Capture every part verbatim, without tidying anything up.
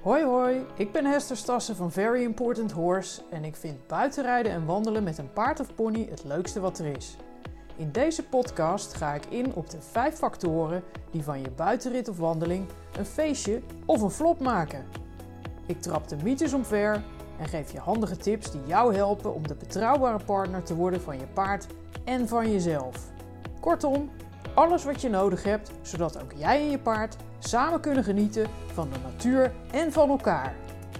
Hoi hoi, ik ben Hester Stassen van Very Important Horse en ik vind buitenrijden en wandelen met een paard of pony het leukste wat er is. In deze podcast ga ik in op de vijf factoren die van je buitenrit of wandeling een feestje of een flop maken. Ik trap de mythes omver en geef je handige tips die jou helpen om de betrouwbare partner te worden van je paard en van jezelf. Kortom, alles wat je nodig hebt, zodat ook jij en je paard samen kunnen genieten van de natuur en van elkaar.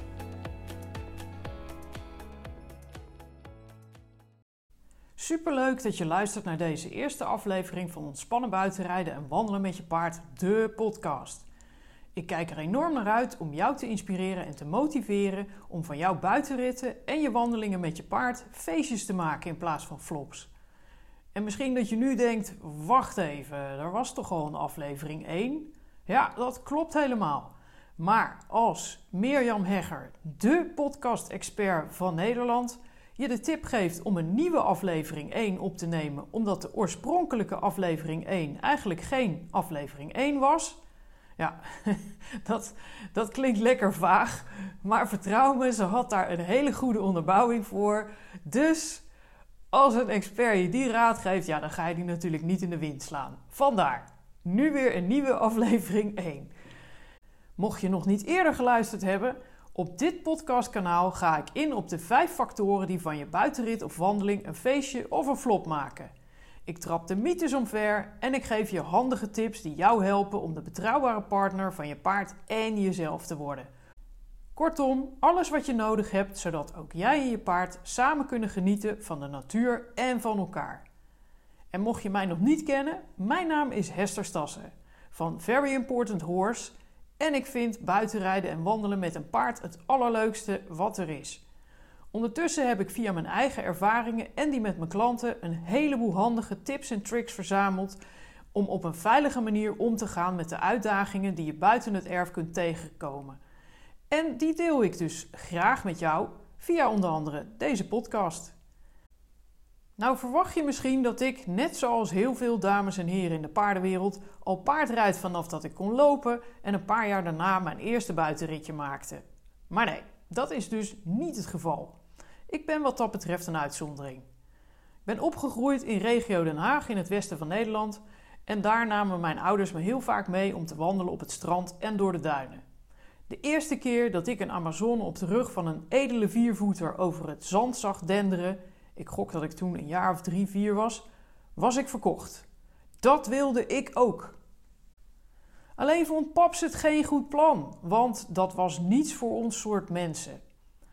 Superleuk dat je luistert naar deze eerste aflevering van Ontspannen buitenrijden en wandelen met je paard, de podcast. Ik kijk er enorm naar uit om jou te inspireren en te motiveren om van jouw buitenritten en je wandelingen met je paard feestjes te maken in plaats van flops. En misschien dat je nu denkt, wacht even, er was toch al een aflevering één? Ja, dat klopt helemaal. Maar als Mirjam Hegger, de podcast-expert van Nederland, je de tip geeft om een nieuwe aflevering één op te nemen, omdat de oorspronkelijke aflevering één eigenlijk geen aflevering één was. Ja, dat, dat klinkt lekker vaag, maar vertrouw me, ze had daar een hele goede onderbouwing voor. Dus als een expert je die raad geeft, ja, dan ga je die natuurlijk niet in de wind slaan. Vandaar, nu weer een nieuwe aflevering één. Mocht je nog niet eerder geluisterd hebben, op dit podcastkanaal ga ik in op de vijf factoren die van je buitenrit of wandeling een feestje of een flop maken. Ik trap de mythes omver en ik geef je handige tips die jou helpen om de betrouwbare partner van je paard en jezelf te worden. Kortom, alles wat je nodig hebt, zodat ook jij en je paard samen kunnen genieten van de natuur en van elkaar. En mocht je mij nog niet kennen, mijn naam is Hester Stassen van Very Important Horse en ik vind buitenrijden en wandelen met een paard het allerleukste wat er is. Ondertussen heb ik via mijn eigen ervaringen en die met mijn klanten een heleboel handige tips en tricks verzameld om op een veilige manier om te gaan met de uitdagingen die je buiten het erf kunt tegenkomen. En die deel ik dus graag met jou via onder andere deze podcast. Nou verwacht je misschien dat ik, net zoals heel veel dames en heren in de paardenwereld, al paardrijd vanaf dat ik kon lopen en een paar jaar daarna mijn eerste buitenritje maakte. Maar nee, dat is dus niet het geval. Ik ben wat dat betreft een uitzondering. Ik ben opgegroeid in regio Den Haag in het westen van Nederland en daar namen mijn ouders me heel vaak mee om te wandelen op het strand en door de duinen. De eerste keer dat ik een Amazone op de rug van een edele viervoeter over het zand zag denderen, ik gok dat ik toen een jaar of drie, vier was, was ik verkocht. Dat wilde ik ook. Alleen vond paps het geen goed plan, want dat was niets voor ons soort mensen.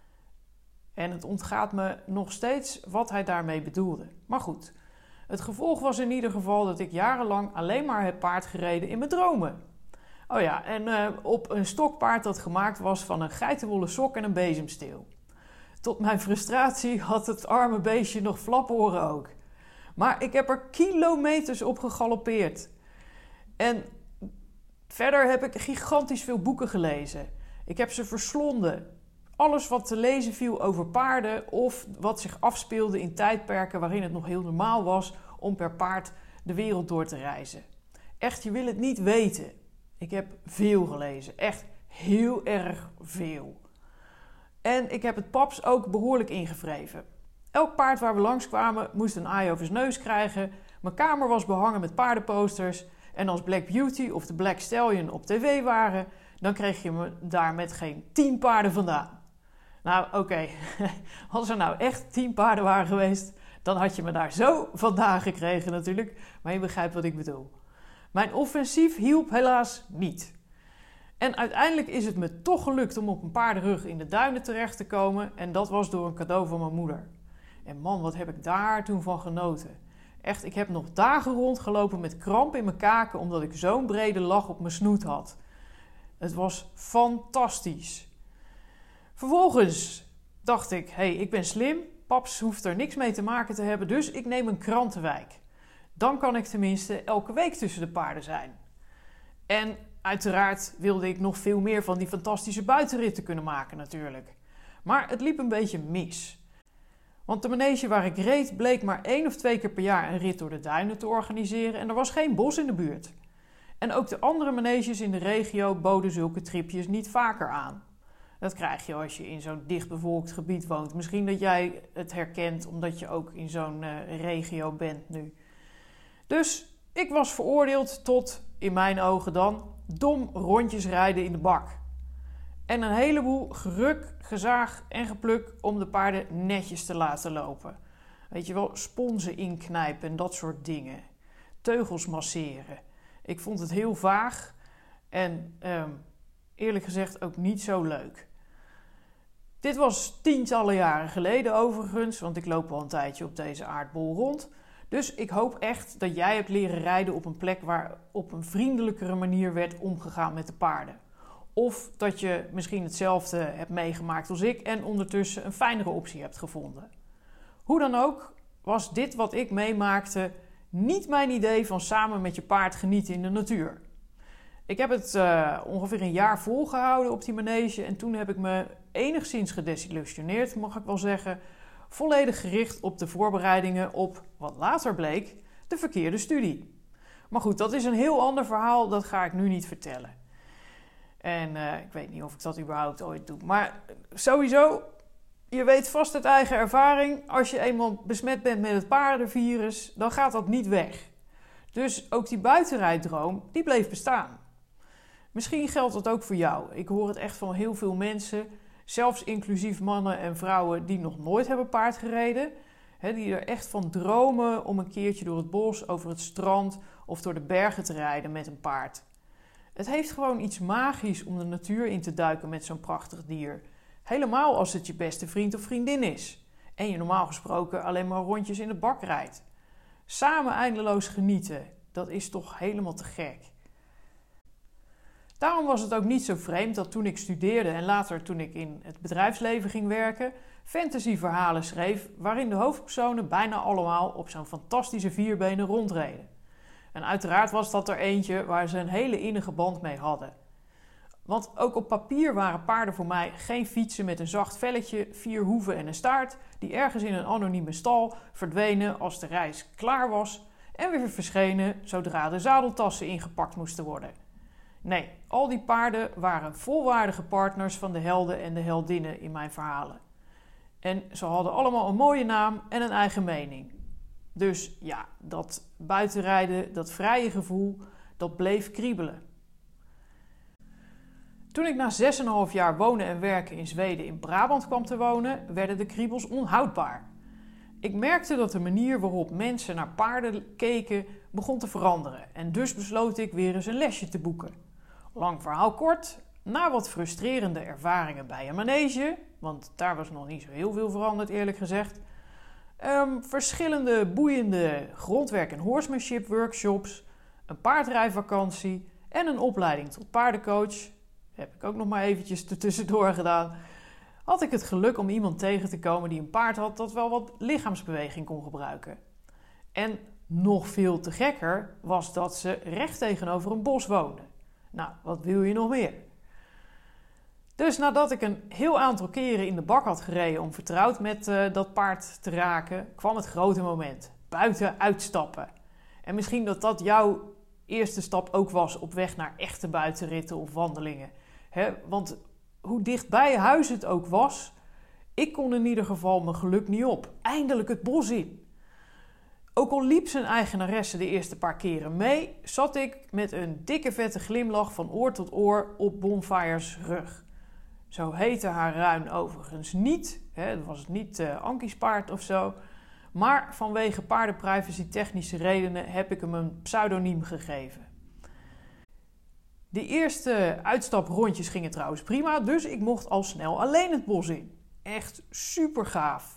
En het ontgaat me nog steeds wat hij daarmee bedoelde. Maar goed, het gevolg was in ieder geval dat ik jarenlang alleen maar heb paard gereden in mijn dromen. Oh ja, en uh, op een stokpaard dat gemaakt was van een geitenwolle sok en een bezemsteel. Tot mijn frustratie had het arme beestje nog flaporen ook. Maar ik heb er kilometers op gegalopeerd. En verder heb ik gigantisch veel boeken gelezen. Ik heb ze verslonden. Alles wat te lezen viel over paarden of wat zich afspeelde in tijdperken waarin het nog heel normaal was om per paard de wereld door te reizen. Echt, je wil het niet weten. Ik heb veel gelezen, echt heel erg veel. En ik heb het paps ook behoorlijk ingevreven. Elk paard waar we langskwamen moest een aai over zijn neus krijgen. Mijn kamer was behangen met paardenposters. En als Black Beauty of de Black Stallion op tv waren, dan kreeg je me daar met geen tien paarden vandaan. Nou oké, okay. Als er nou echt tien paarden waren geweest, dan had je me daar zo vandaan gekregen natuurlijk. Maar je begrijpt wat ik bedoel. Mijn offensief hielp helaas niet. En uiteindelijk is het me toch gelukt om op een paardenrug in de duinen terecht te komen. En dat was door een cadeau van mijn moeder. En man, wat heb ik daar toen van genoten. Echt, ik heb nog dagen rondgelopen met kramp in mijn kaken omdat ik zo'n brede lach op mijn snoet had. Het was fantastisch. Vervolgens dacht ik, hé, hey, ik ben slim. Paps hoeft er niks mee te maken te hebben, dus ik neem een krantenwijk. Dan kan ik tenminste elke week tussen de paarden zijn. En uiteraard wilde ik nog veel meer van die fantastische buitenritten kunnen maken natuurlijk. Maar het liep een beetje mis. Want de manege waar ik reed bleek maar één of twee keer per jaar een rit door de duinen te organiseren en er was geen bos in de buurt. En ook de andere maneges in de regio boden zulke tripjes niet vaker aan. Dat krijg je als je in zo'n dichtbevolkt gebied woont. Misschien dat jij het herkent omdat je ook in zo'n uh, regio bent nu. Dus ik was veroordeeld tot, in mijn ogen dan, dom rondjes rijden in de bak. En een heleboel geruk, gezaag en gepluk om de paarden netjes te laten lopen. Weet je wel, sponsen inknijpen en dat soort dingen. Teugels masseren. Ik vond het heel vaag en um, eerlijk gezegd ook niet zo leuk. Dit was tientallen jaren geleden overigens, want ik loop al een tijdje op deze aardbol rond. Dus ik hoop echt dat jij hebt leren rijden op een plek waar op een vriendelijkere manier werd omgegaan met de paarden. Of dat je misschien hetzelfde hebt meegemaakt als ik en ondertussen een fijnere optie hebt gevonden. Hoe dan ook, was dit wat ik meemaakte niet mijn idee van samen met je paard genieten in de natuur. Ik heb het uh, ongeveer een jaar volgehouden op die manege en toen heb ik me enigszins gedesillusioneerd, mag ik wel zeggen, volledig gericht op de voorbereidingen op, wat later bleek, de verkeerde studie. Maar goed, dat is een heel ander verhaal, dat ga ik nu niet vertellen. En uh, ik weet niet of ik dat überhaupt ooit doe. Maar sowieso, je weet vast uit eigen ervaring, als je eenmaal besmet bent met het paardenvirus, dan gaat dat niet weg. Dus ook die buitenrijdroom, die bleef bestaan. Misschien geldt dat ook voor jou. Ik hoor het echt van heel veel mensen, zelfs inclusief mannen en vrouwen die nog nooit hebben paard gereden. Hè, die er echt van dromen om een keertje door het bos, over het strand of door de bergen te rijden met een paard. Het heeft gewoon iets magisch om de natuur in te duiken met zo'n prachtig dier. Helemaal als het je beste vriend of vriendin is. En je normaal gesproken alleen maar rondjes in de bak rijdt. Samen eindeloos genieten, dat is toch helemaal te gek. Daarom was het ook niet zo vreemd dat toen ik studeerde en later toen ik in het bedrijfsleven ging werken, fantasyverhalen schreef waarin de hoofdpersonen bijna allemaal op zo'n fantastische vierbenen rondreden. En uiteraard was dat er eentje waar ze een hele innige band mee hadden. Want ook op papier waren paarden voor mij geen fietsen met een zacht velletje, vier hoeven en een staart, die ergens in een anonieme stal verdwenen als de reis klaar was en weer verschenen zodra de zadeltassen ingepakt moesten worden. Nee, al die paarden waren volwaardige partners van de helden en de heldinnen in mijn verhalen. En ze hadden allemaal een mooie naam en een eigen mening. Dus ja, dat buitenrijden, dat vrije gevoel, dat bleef kriebelen. Toen ik na zes komma vijf jaar wonen en werken in Zweden in Brabant kwam te wonen, werden de kriebels onhoudbaar. Ik merkte dat de manier waarop mensen naar paarden keken begon te veranderen en dus besloot ik weer eens een lesje te boeken. Lang verhaal kort, na wat frustrerende ervaringen bij een manege, want daar was nog niet zo heel veel veranderd eerlijk gezegd, um, verschillende boeiende grondwerk- en horsemanship workshops, een paardrijvakantie en een opleiding tot paardencoach, heb ik ook nog maar eventjes ertussendoor gedaan, had ik het geluk om iemand tegen te komen die een paard had dat wel wat lichaamsbeweging kon gebruiken. En nog veel te gekker was dat ze recht tegenover een bos woonde. Nou, wat wil je nog meer? Dus nadat ik een heel aantal keren in de bak had gereden om vertrouwd met uh, dat paard te raken, kwam het grote moment. Buiten uitstappen. En misschien dat dat jouw eerste stap ook was op weg naar echte buitenritten of wandelingen. He, want hoe dicht bij huis het ook was, ik kon in ieder geval mijn geluk niet op. Eindelijk het bos in. Ook al liep zijn eigenaresse de eerste paar keren mee, zat ik met een dikke vette glimlach van oor tot oor op Bonfire's rug. Zo heette haar ruin overigens niet, hè, dat was niet uh, Ankies paard of zo, maar vanwege paardenprivacy technische redenen heb ik hem een pseudoniem gegeven. De eerste uitstaprondjes gingen trouwens prima, dus ik mocht al snel alleen het bos in. Echt super gaaf.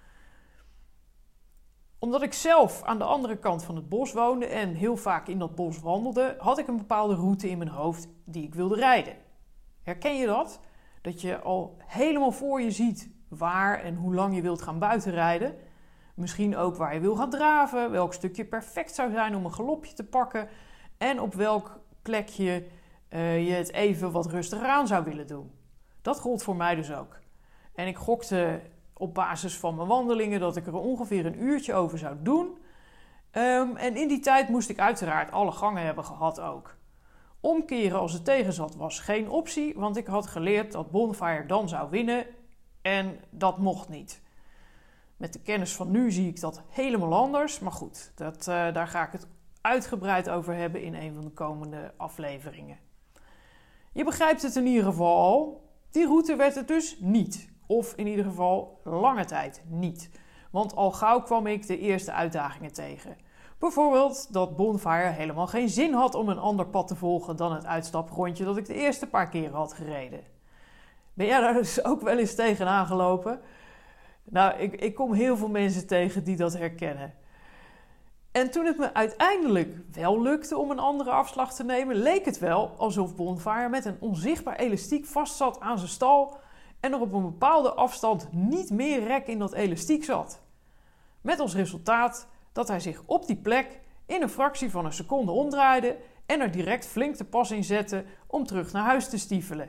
Omdat ik zelf aan de andere kant van het bos woonde en heel vaak in dat bos wandelde, had ik een bepaalde route in mijn hoofd die ik wilde rijden. Herken je dat? Dat je al helemaal voor je ziet waar en hoe lang je wilt gaan buitenrijden. Misschien ook waar je wil gaan draven, welk stukje perfect zou zijn om een galopje te pakken en op welk plekje uh, je het even wat rustiger aan zou willen doen. Dat gold voor mij dus ook. En ik gokte op basis van mijn wandelingen dat ik er ongeveer een uurtje over zou doen. Um, en in die tijd moest ik uiteraard alle gangen hebben gehad ook. Omkeren als het tegen zat was geen optie, want ik had geleerd dat Bonfire dan zou winnen en dat mocht niet. Met de kennis van nu zie ik dat helemaal anders, maar goed, dat, uh, daar ga ik het uitgebreid over hebben in een van de komende afleveringen. Je begrijpt het in ieder geval al, die route werd het dus niet. Of in ieder geval lange tijd niet. Want al gauw kwam ik de eerste uitdagingen tegen. Bijvoorbeeld dat Bonfire helemaal geen zin had om een ander pad te volgen dan het uitstaprondje dat ik de eerste paar keren had gereden. Ben jij daar dus ook wel eens tegenaan gelopen? Nou, ik, ik kom heel veel mensen tegen die dat herkennen. En toen het me uiteindelijk wel lukte om een andere afslag te nemen, leek het wel alsof Bonfire met een onzichtbaar elastiek vastzat aan zijn stal en er op een bepaalde afstand niet meer rek in dat elastiek zat. Met als resultaat dat hij zich op die plek in een fractie van een seconde omdraaide en er direct flink de pas in zette om terug naar huis te stiefelen.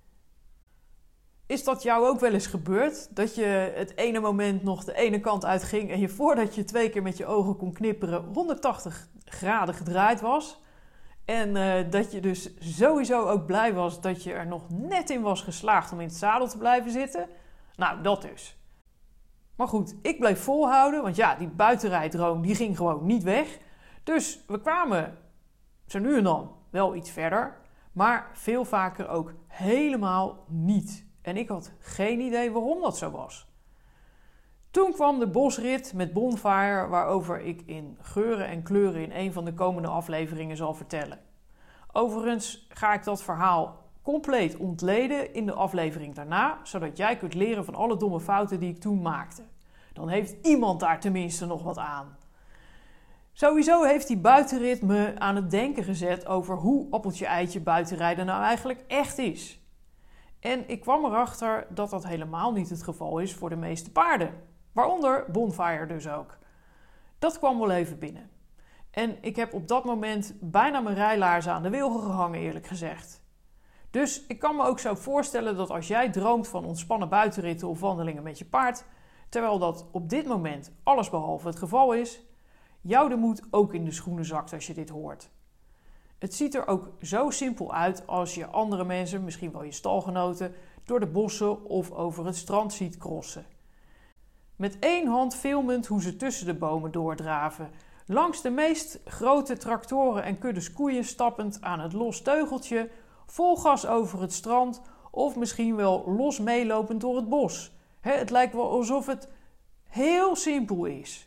Is dat jou ook wel eens gebeurd? Dat je het ene moment nog de ene kant uitging en je voordat je twee keer met je ogen kon knipperen honderdtachtig graden gedraaid was? En uh, dat je dus sowieso ook blij was dat je er nog net in was geslaagd om in het zadel te blijven zitten? Nou, dat dus. Maar goed, ik bleef volhouden, want ja, die buitenrijdroom die ging gewoon niet weg. Dus we kwamen zo nu en dan wel iets verder, maar veel vaker ook helemaal niet. En ik had geen idee waarom dat zo was. Toen kwam de bosrit met Bonfire, waarover ik in geuren en kleuren in een van de komende afleveringen zal vertellen. Overigens ga ik dat verhaal compleet ontleden in de aflevering daarna, zodat jij kunt leren van alle domme fouten die ik toen maakte. Dan heeft iemand daar tenminste nog wat aan. Sowieso heeft die buitenrit me aan het denken gezet over hoe appeltje-eitje buitenrijden nou eigenlijk echt is. En ik kwam erachter dat dat helemaal niet het geval is voor de meeste paarden. Waaronder Bonfire dus ook. Dat kwam wel even binnen. En ik heb op dat moment bijna mijn rijlaarzen aan de wilgen gehangen, eerlijk gezegd. Dus ik kan me ook zo voorstellen dat als jij droomt van ontspannen buitenritten of wandelingen met je paard, terwijl dat op dit moment allesbehalve het geval is, jou de moed ook in de schoenen zakt als je dit hoort. Het ziet er ook zo simpel uit als je andere mensen, misschien wel je stalgenoten, door de bossen of over het strand ziet crossen. Met één hand filmend hoe ze tussen de bomen doordraven, langs de meest grote tractoren en kuddes koeien stappend aan het los teugeltje, vol gas over het strand of misschien wel los meelopend door het bos. He, het lijkt wel alsof het heel simpel is.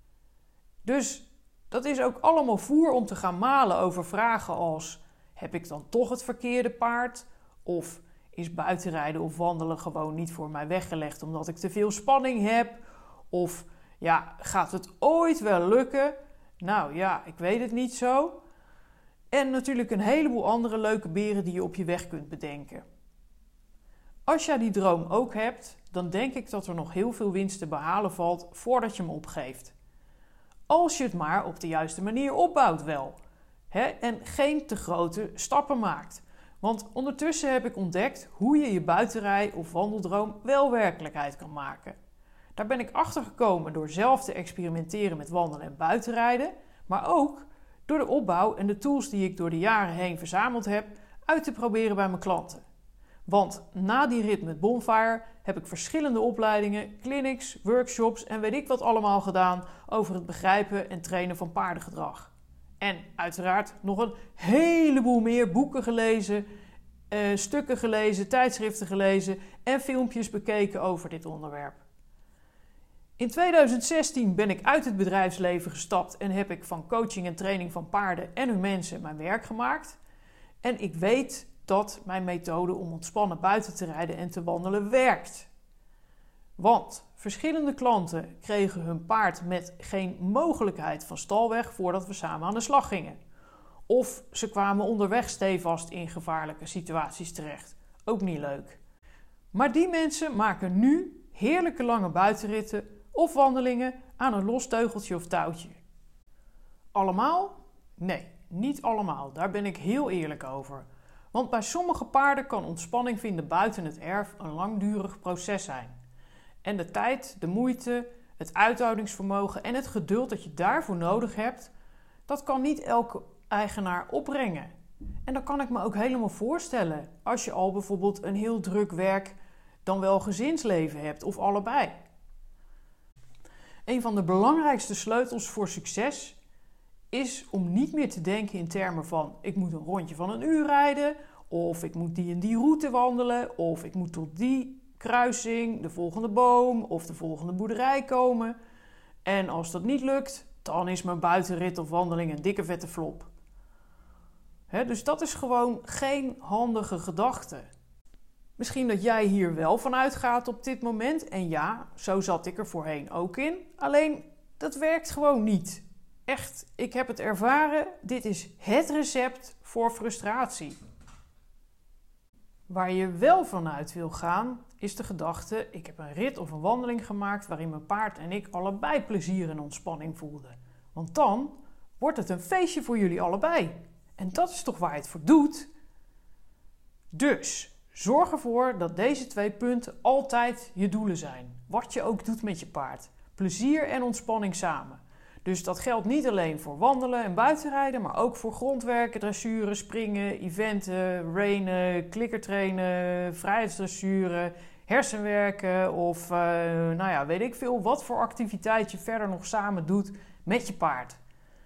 Dus dat is ook allemaal voer om te gaan malen over vragen als: heb ik dan toch het verkeerde paard? Of is buitenrijden of wandelen gewoon niet voor mij weggelegd omdat ik te veel spanning heb? Of ja, gaat het ooit wel lukken? Nou ja, ik weet het niet zo. En natuurlijk een heleboel andere leuke beren die je op je weg kunt bedenken. Als jij die droom ook hebt, dan denk ik dat er nog heel veel winst te behalen valt voordat je hem opgeeft. Als je het maar op de juiste manier opbouwt wel. Hè? En geen te grote stappen maakt. Want ondertussen heb ik ontdekt hoe je je buitenrij- of wandeldroom wel werkelijkheid kan maken. Daar ben ik achter gekomen door zelf te experimenteren met wandelen en buitenrijden, maar ook door de opbouw en de tools die ik door de jaren heen verzameld heb uit te proberen bij mijn klanten. Want na die rit met Bonfire heb ik verschillende opleidingen, clinics, workshops en weet ik wat allemaal gedaan over het begrijpen en trainen van paardengedrag. En uiteraard nog een heleboel meer boeken gelezen, uh, stukken gelezen, tijdschriften gelezen en filmpjes bekeken over dit onderwerp. In tweeduizend zestien ben ik uit het bedrijfsleven gestapt en heb ik van coaching en training van paarden en hun mensen mijn werk gemaakt. En ik weet dat mijn methode om ontspannen buiten te rijden en te wandelen werkt. Want verschillende klanten kregen hun paard met geen mogelijkheid van stal weg voordat we samen aan de slag gingen. Of ze kwamen onderweg stevast in gevaarlijke situaties terecht. Ook niet leuk. Maar die mensen maken nu heerlijke lange buitenritten of wandelingen aan een los teugeltje of touwtje. Allemaal? Nee, niet allemaal. Daar ben ik heel eerlijk over. Want bij sommige paarden kan ontspanning vinden buiten het erf een langdurig proces zijn. En de tijd, de moeite, het uithoudingsvermogen en het geduld dat je daarvoor nodig hebt, dat kan niet elke eigenaar opbrengen. En dat kan ik me ook helemaal voorstellen als je al bijvoorbeeld een heel druk werk dan wel gezinsleven hebt of allebei. Een van de belangrijkste sleutels voor succes is om niet meer te denken in termen van ik moet een rondje van een uur rijden, of ik moet die en die route wandelen, of ik moet tot die kruising, de volgende boom of de volgende boerderij komen. En als dat niet lukt, dan is mijn buitenrit of wandeling een dikke vette flop. He, dus dat is gewoon geen handige gedachte. Misschien dat jij hier wel van uitgaat op dit moment. En ja, zo zat ik er voorheen ook in. Alleen, dat werkt gewoon niet. Echt, ik heb het ervaren. Dit is het recept voor frustratie. Waar je wel vanuit wil gaan, is de gedachte: ik heb een rit of een wandeling gemaakt waarin mijn paard en ik allebei plezier en ontspanning voelden. Want dan wordt het een feestje voor jullie allebei. En dat is toch waar je het voor doet? Dus zorg ervoor dat deze twee punten altijd je doelen zijn. Wat je ook doet met je paard. Plezier en ontspanning samen. Dus dat geldt niet alleen voor wandelen en buitenrijden, maar ook voor grondwerken, dressuren, springen, eventen, reinen, klikkertrainen, vrijheidsdressuren, hersenwerken of uh, nou ja, weet ik veel wat voor activiteit je verder nog samen doet met je paard.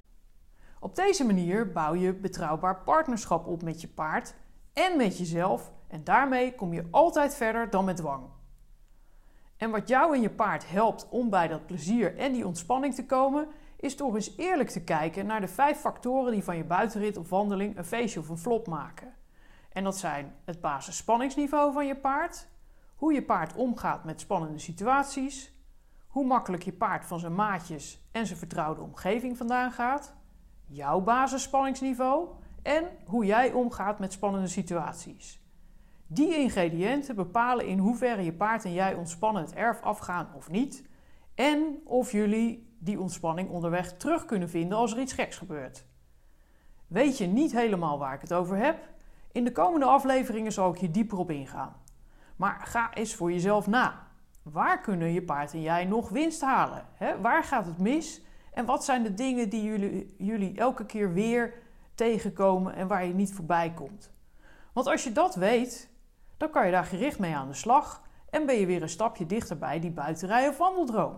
Op deze manier bouw je betrouwbaar partnerschap op met je paard en met jezelf en daarmee kom je altijd verder dan met dwang. En wat jou en je paard helpt om bij dat plezier en die ontspanning te komen, is toch eens eerlijk te kijken naar de vijf factoren die van je buitenrit of wandeling een feestje of een flop maken. En dat zijn het basisspanningsniveau van je paard, hoe je paard omgaat met spannende situaties, hoe makkelijk je paard van zijn maatjes en zijn vertrouwde omgeving vandaan gaat, jouw basisspanningsniveau en hoe jij omgaat met spannende situaties. Die ingrediënten bepalen in hoeverre je paard en jij ontspannen het erf afgaan of niet en of jullie die ontspanning onderweg terug kunnen vinden als er iets geks gebeurt. Weet je niet helemaal waar ik het over heb? In de komende afleveringen zal ik hier dieper op ingaan. Maar ga eens voor jezelf na. Waar kunnen je paard en jij nog winst halen? He, waar gaat het mis? En wat zijn de dingen die jullie, jullie elke keer weer tegenkomen en waar je niet voorbij komt? Want als je dat weet, dan kan je daar gericht mee aan de slag en ben je weer een stapje dichter bij die buitenrij of wandeldroom.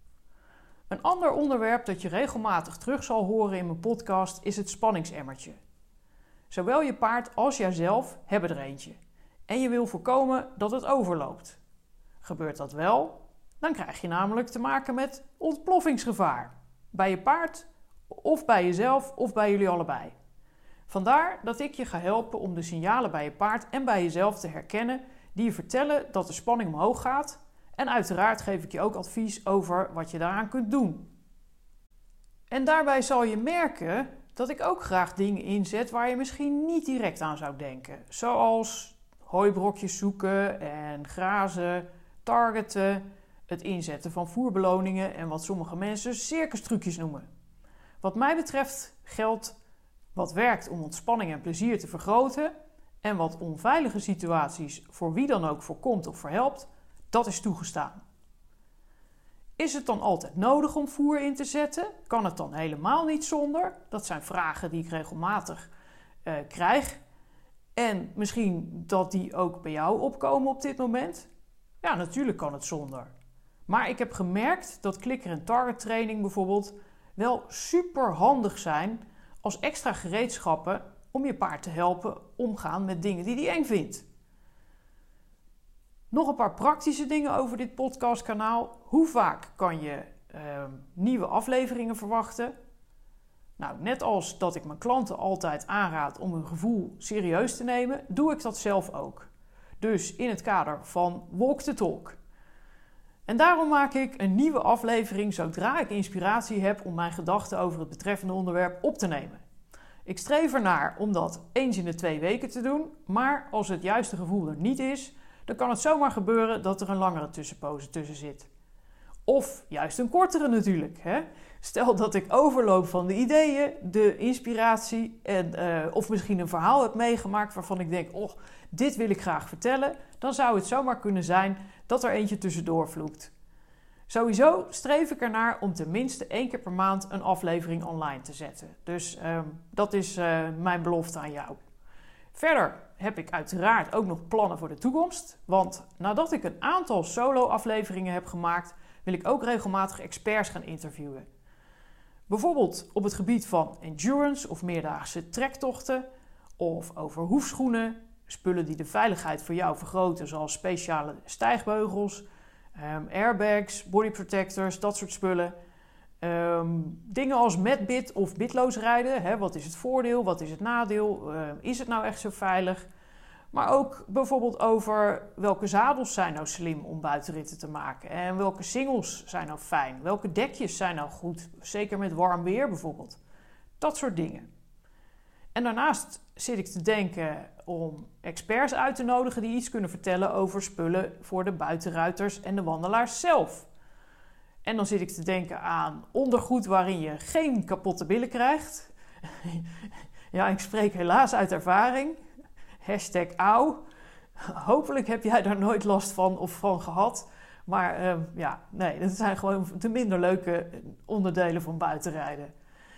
Een ander onderwerp dat je regelmatig terug zal horen in mijn podcast is het spanningsemmertje. Zowel je paard als jijzelf hebben er eentje. En je wil voorkomen dat het overloopt. Gebeurt dat wel, dan krijg je namelijk te maken met ontploffingsgevaar. Bij je paard, of bij jezelf, of bij jullie allebei. Vandaar dat ik je ga helpen om de signalen bij je paard en bij jezelf te herkennen die je vertellen dat de spanning omhoog gaat. En uiteraard geef ik je ook advies over wat je daaraan kunt doen. En daarbij zal je merken dat ik ook graag dingen inzet waar je misschien niet direct aan zou denken. Zoals hooibrokjes zoeken en grazen, targeten, het inzetten van voerbeloningen en wat sommige mensen circustrucjes noemen. Wat mij betreft geldt wat werkt om ontspanning en plezier te vergroten en wat onveilige situaties voor wie dan ook voorkomt of verhelpt, dat is toegestaan. Is het dan altijd nodig om voer in te zetten? Kan het dan helemaal niet zonder? Dat zijn vragen die ik regelmatig uh, krijg. En misschien dat die ook bij jou opkomen op dit moment. Ja, natuurlijk kan het zonder. Maar ik heb gemerkt dat klikker- en target training bijvoorbeeld wel super handig zijn als extra gereedschappen om je paard te helpen omgaan met dingen die hij eng vindt. Nog een paar praktische dingen over dit podcastkanaal. Hoe vaak kan je uh, nieuwe afleveringen verwachten? Nou, net als dat ik mijn klanten altijd aanraad om hun gevoel serieus te nemen, doe ik dat zelf ook. Dus in het kader van Walk the Talk. En daarom maak ik een nieuwe aflevering zodra ik inspiratie heb om mijn gedachten over het betreffende onderwerp op te nemen. Ik streef ernaar om dat eens in de twee weken te doen, maar als het juiste gevoel er niet is, dan kan het zomaar gebeuren dat er een langere tussenpoze tussen zit. Of juist een kortere natuurlijk. Hè? Stel dat ik overloop van de ideeën, de inspiratie en, uh, of misschien een verhaal heb meegemaakt waarvan ik denk, oh, dit wil ik graag vertellen, dan zou het zomaar kunnen zijn dat er eentje tussendoor vloekt. Sowieso streef ik ernaar om tenminste één keer per maand een aflevering online te zetten. Dus uh, dat is uh, mijn belofte aan jou. Verder heb ik uiteraard ook nog plannen voor de toekomst. Want nadat ik een aantal solo-afleveringen heb gemaakt, wil ik ook regelmatig experts gaan interviewen. Bijvoorbeeld op het gebied van endurance of meerdaagse trektochten, of over hoefschoenen, spullen die de veiligheid voor jou vergroten, zoals speciale stijgbeugels, um, airbags, bodyprotectors, dat soort spullen. Um, dingen als met bit of bitloos rijden. Hè, wat is het voordeel, wat is het nadeel? Uh, is het nou echt zo veilig? Maar ook bijvoorbeeld over welke zadels zijn nou slim om buitenritten te maken. En welke singles zijn nou fijn. Welke dekjes zijn nou goed. Zeker met warm weer bijvoorbeeld. Dat soort dingen. En daarnaast zit ik te denken om experts uit te nodigen die iets kunnen vertellen over spullen voor de buitenruiters en de wandelaars zelf. En dan zit ik te denken aan ondergoed waarin je geen kapotte billen krijgt. Ja, ik spreek helaas uit ervaring. Hashtag auw. Hopelijk heb jij daar nooit last van of van gehad. Maar uh, ja, nee, dat zijn gewoon de minder leuke onderdelen van buitenrijden.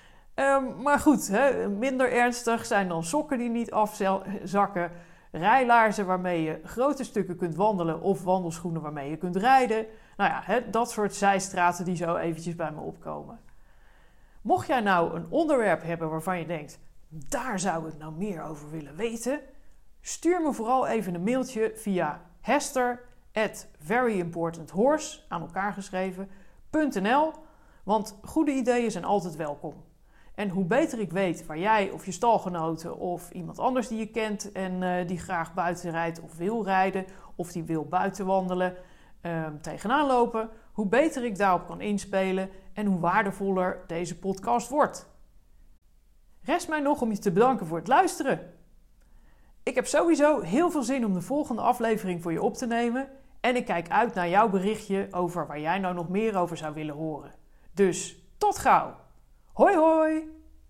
Um, maar goed, hè, minder ernstig zijn dan sokken die niet afzakken. Rijlaarzen waarmee je grote stukken kunt wandelen of wandelschoenen waarmee je kunt rijden. Nou ja, hè, dat soort zijstraten die zo eventjes bij me opkomen. Mocht jij nou een onderwerp hebben waarvan je denkt, daar zou ik nou meer over willen weten, stuur me vooral even een mailtje via hester at veryimportanthorse, aan elkaar geschreven, .nl, want goede ideeën zijn altijd welkom. En hoe beter ik weet waar jij of je stalgenoten of iemand anders die je kent en uh, die graag buiten rijdt of wil rijden of die wil buiten wandelen, uh, tegenaan lopen, hoe beter ik daarop kan inspelen en hoe waardevoller deze podcast wordt. Rest mij nog om je te bedanken voor het luisteren. Ik heb sowieso heel veel zin om de volgende aflevering voor je op te nemen en ik kijk uit naar jouw berichtje over waar jij nou nog meer over zou willen horen. Dus tot gauw! Hoi hoi!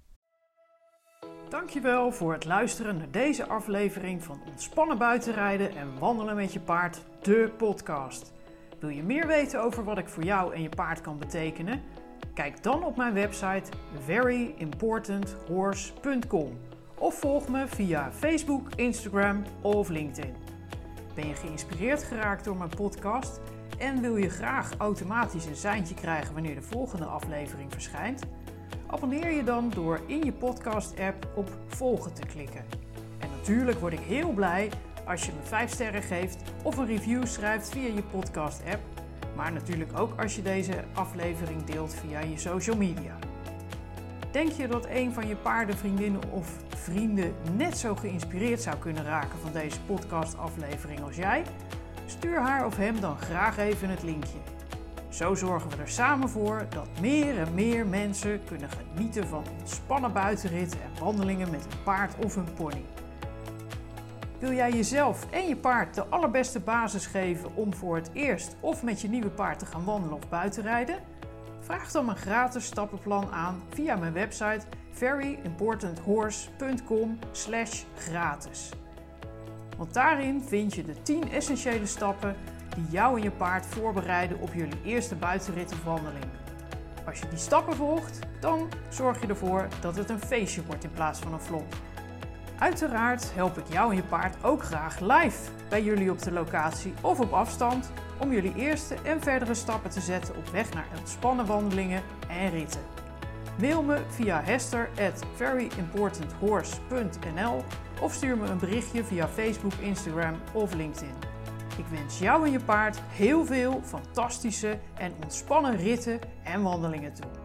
Dankjewel voor het luisteren naar deze aflevering van Ontspannen buitenrijden en wandelen met je paard, de podcast. Wil je meer weten over wat ik voor jou en je paard kan betekenen? Kijk dan op mijn website very important horse punt com of volg me via Facebook, Instagram of LinkedIn. Ben je geïnspireerd geraakt door mijn podcast en wil je graag automatisch een seintje krijgen wanneer de volgende aflevering verschijnt? Abonneer je dan door in je podcast-app op volgen te klikken. En natuurlijk word ik heel blij als je me vijf sterren geeft of een review schrijft via je podcast-app. Maar natuurlijk ook als je deze aflevering deelt via je social media. Denk je dat een van je paardenvriendinnen of vrienden net zo geïnspireerd zou kunnen raken van deze podcastaflevering als jij? Stuur haar of hem dan graag even het linkje. Zo zorgen we er samen voor dat meer en meer mensen kunnen genieten van ontspannen buitenritten en wandelingen met een paard of een pony. Wil jij jezelf en je paard de allerbeste basis geven om voor het eerst of met je nieuwe paard te gaan wandelen of buitenrijden? Vraag dan mijn gratis stappenplan aan via mijn website very important horse punt com slash gratis. Want daarin vind je de tien essentiële stappen die jou en je paard voorbereiden op jullie eerste buitenrit of wandeling. Als je die stappen volgt, dan zorg je ervoor dat het een feestje wordt in plaats van een flop. Uiteraard help ik jou en je paard ook graag live bij jullie op de locatie of op afstand om jullie eerste en verdere stappen te zetten op weg naar ontspannen wandelingen en ritten. Mail me via hester at very important horse punt nl of stuur me een berichtje via Facebook, Instagram of LinkedIn. Ik wens jou en je paard heel veel fantastische en ontspannen ritten en wandelingen toe.